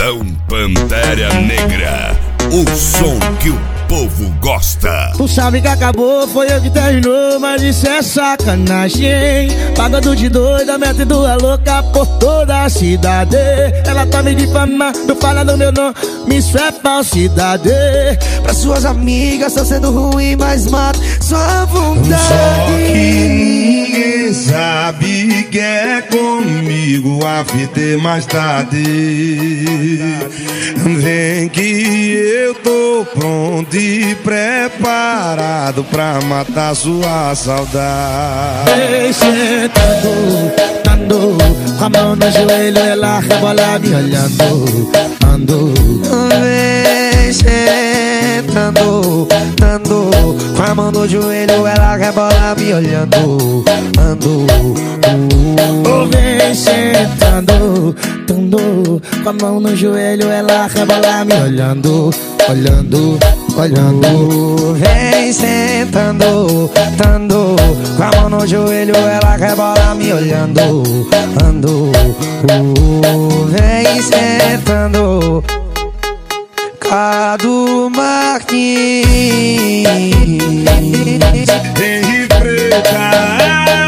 Paredão Pantera Negra, o som que o povo gosta. Tu sabe que acabou, foi eu que terminou, mas isso é sacanagem. Pagando de doida, metendo a louca por toda a cidade. Ela tá me difamando, falando meu nome, isso é falsidade. Pra suas amigas tá sendo ruim, mas mata sua vontade. Só que ninguém sabe que é comigo, a fita é mais tarde. Vem que eu tô pronto e preparado pra matar sua saudade. Vem sentando, tando, com a mão no joelho, ela rebola me olhando, ando. Vem sentando, tando, com a mão no joelho, ela rebola me olhando, ando. Vem sentando, tando, com a mão no joelho, ela rebola me olhando, olhando, olhando. Vem sentando, tando, com a mão no joelho, ela rebola me olhando, ando. Vem sentando, Cadu Martins. Henri Preta.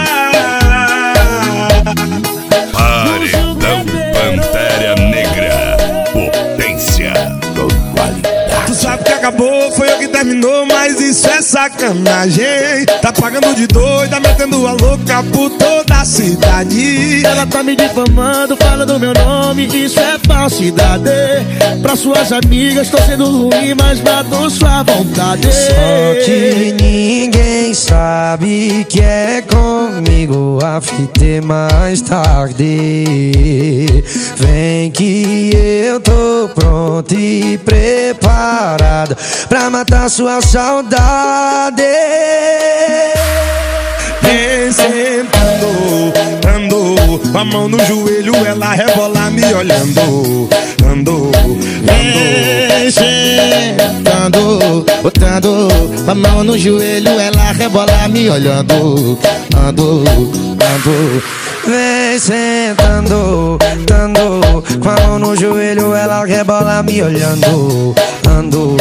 Paredão Pantera Negra, potência com qualidade. Tu sabe que acabou, foi eu que terminou, mas isso é sacanagem. Tá pagando de doida, metendo a louca por toda a cidade. Ela tá me difamando, falando meu nome, isso é falsidade. Pra suas amigas tô sendo ruim, mas mato sua vontade. Só que ninguém sabe que é comigo, a fita é mais tarde. Vem que eu tô pronto e preparado pra matar sua saudade. Vem sentando, andou, com a mão no joelho, ela rebola me olhando, andou, Vem sentando, botando a mão no joelho, ela rebola me olhando, ando, ando. Vem sentando, tando, com a mão no joelho, ela rebola me olhando, ando.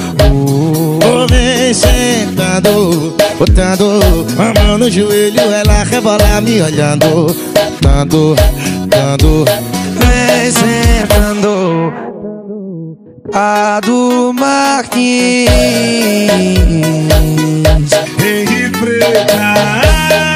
Vem sentando, botando a mão no joelho, ela rebola me olhando, ando, ando. Vem sentando, Cadu Martins. Henri Preta.